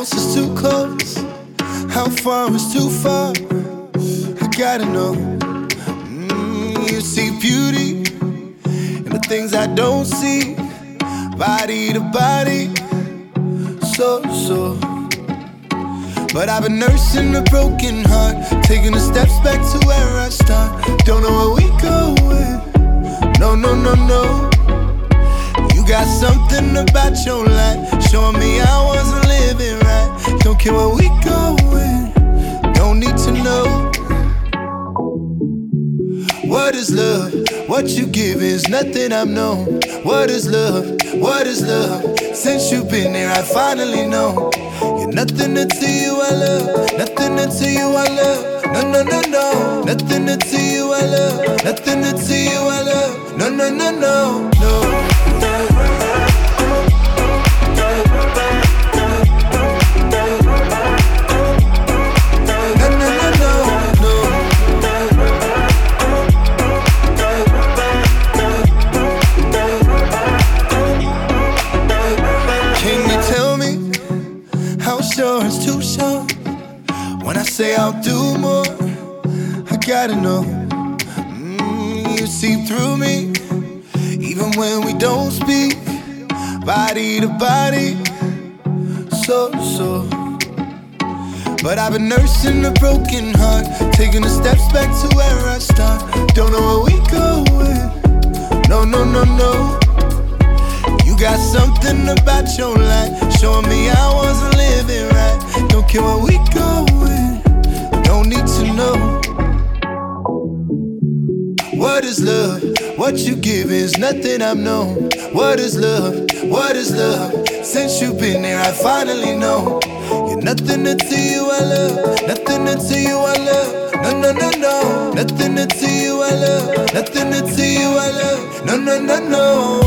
close is too close? How far is too far? I gotta know. You see beauty in the things I don't see. Body to body, so. But I've been nursing a broken heart, taking the steps back to where I start. Don't know where we going. No. You got something about your life, showing me I wasn't living right. Don't care where we going, don't need to know. What is love? What you give is nothing I've known. What is love? What is love? Since you've been here, I finally know. You're nothing until you I love. Nothing until you I love. No. Nothing until you I love. Nothing until you I love. No. Sure, it's too short. When I say I'll do more, I gotta know. You see through me, even when we don't speak. Body to body, so. But I've been nursing a broken heart, taking the steps back to where I start. Don't know where we going. No. You got something about your life, showing me I wasn't living right. Don't care where we going, don't need to know. What is love? What you give is nothing I've known. What is love? What is love? Since you've been here, I finally know. You're nothing until you I love. Nothing until you I love. No. Nothing until you I love. Nothing until you I love. No.